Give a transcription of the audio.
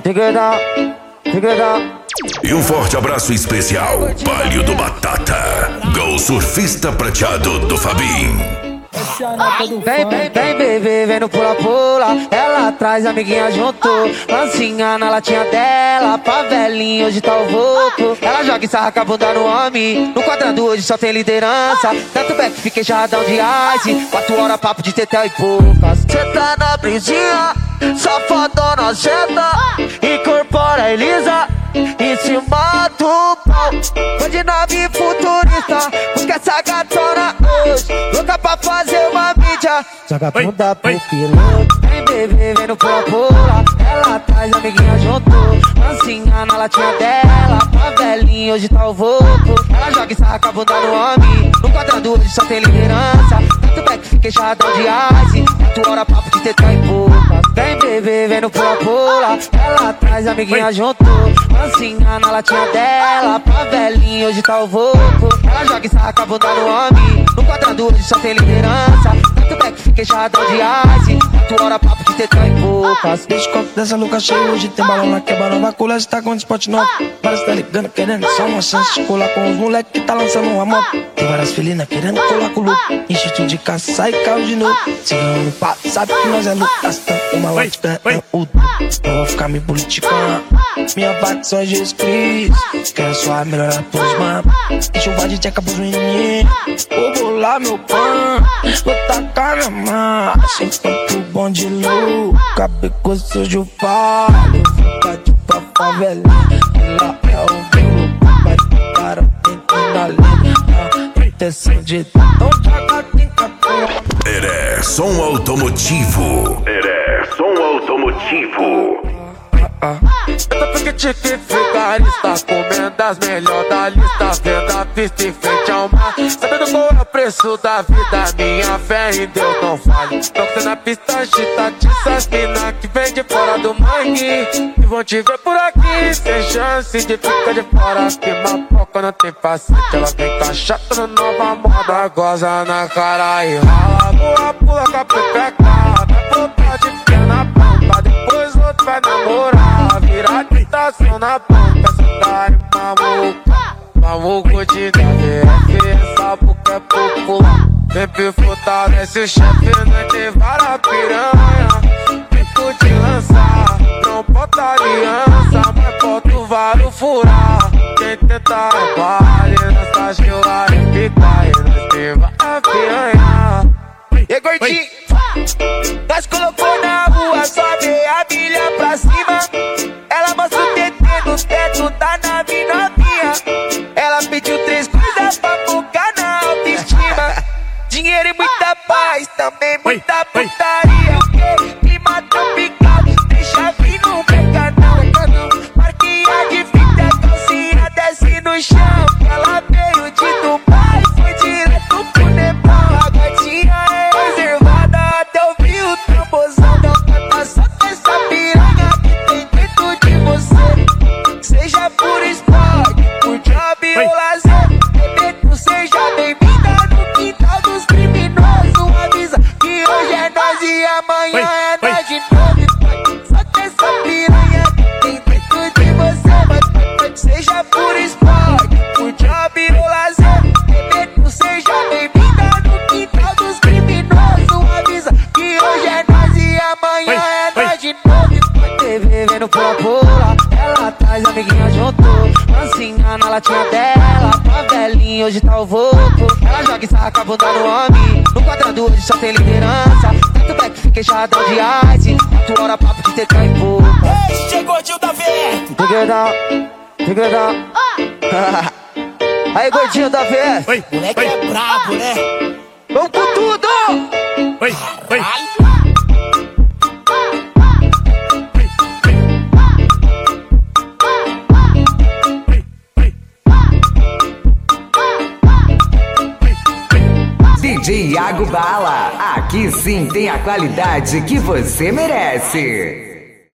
E um forte abraço especial, Palio do Batata, Gol Surfista Prateado do Fabinho. Vem, bebê, vem no pula-pula. Ela atrás, amiguinha juntou. Lancinha na latinha dela, favelinha, hoje tá o voco. Ela joga e sarra com a bunda no homem. No quadrado hoje só tem liderança. Tanto back, fiquei jarradão de ice. 4 horas papo de tetel e poucas. Cê tá na brisinha, safadona jeta. Incorpora Elisa e se mata o pau. Vou de nave futurista, busca essa gatona hoje. Louca pra fazer uma mídia, joga a bunda pro piloto. Vem bebê, vem no pula-pula. Ela atrás, amiguinha juntou. Lancinha na latinha dela, favelinha, hoje tá o voco. Ela joga e sarra com a bunda no homem. No quadrado hoje só tem liderança. Tanto back, fiquei charradão de ice. 4 horas papo de tetel e poucas. Vem bebê, vem no pula-pula. Ela atrás, amiguinha juntou. Lancinha na latinha dela, favelinha, hoje tá o voco. Ela joga e sarra com a bunda no homem. No quadrado hoje só tem liderança. Tanto back, fiquei charradão de ice. 4 horas papo de tetel e poucas. Deixa o copo dessa louca cheio, hoje tem balão na quebra nova. Cula, cê tá com spot novo. Parece que tá ligando, querendo só uma chance de colar com os moleque que tá lançando uma moto. Tem várias felinas querendo colar com o louco. Enche tudo de caça, sai carro de novo. Seguindo no papo, sabe que nós é louco. Gastando uma lática, é o duro. Não vou ficar me politicando. Minha vaca só é Jesus Cristo. Quero só melhorar pros manos. Enxuvar de tcheca pros meninos. Vou bolar meu pão, vou tacar na massa. Enquanto o bonde louco, cabeco sujo eu falo. Fica de pra favela, lá é o meu. Vai para dentro da linha, proteção de tão jaca tem capela. Heré Som Automotivo. Eu tô pique vigarista, comendo as melhores da lista. Vendo a pista em frente ao mar, sabendo qual é o preço da vida. Minha fé em Deus não falha. Não que na pista agitadiça, as mina que vem de fora do mangue e vão te ver por aqui, sem chance de ficar de fora. Que mapoca não tem paciente, ela vem cachata na nova moda. Goza na cara e rala, pula com a pepeca. Dá vontade de ficar na pampa, depois o outro vai namorar. Virar tentação na ponta, essa cara maluca. Maluco de DVF, sabe o que é popular. Sempre fortalece o chefe, não tem vara piranha. Tempo de lançar, não bota aliança, mas bota o varo furar. Quem tentar é vale, nessa gila é picar. E nós tem vara piranha. E gordinho, nós colocou na rua, sobe a milha pra cima. Ela mostra o TT no teto da nave novinha. Ela pediu 3 coisas pra focar na autoestima: dinheiro e muita paz, também muita putaria. Clima tropical, deixa vir, não pega não. Marquinha de fita, calcinha desce no chão. Ela veio de Dubai, foi direto pro Nepal. A gatinha é reservada até ouvir o tambozão. Não canta só essa piranha que tem dentro de você. Seja por esporte, por job ou lazer, bebê, tu seja bem-vinda no quintal dos criminosos. Avisa que hoje é nós e amanhã é nós de novo. Só que essa piranha que tem dentro de você. Seja por esporte, por job ou lazer, bebê, tu seja bem-vinda no quintal dos criminosos. Avisa que hoje é nós e amanhã é nós de novo. TV vendo pula-pula, ela atrás, amiguinha juntou. Lancinha na latinha dela, favelinha, hoje tá o voco. Ela joga e sarra com a bunda no homem. No quadrado hoje só tem liderança. Tanto back, fiquei charradão de ice. 4 horas papo de tetel e pouca. Ei, chegou o tio da VF. Tigredão. Aí, gordinho da VF. Moleque é brabo, né? Vamos com tudo! DJ Iago Bala, aqui sim tem a qualidade que você merece.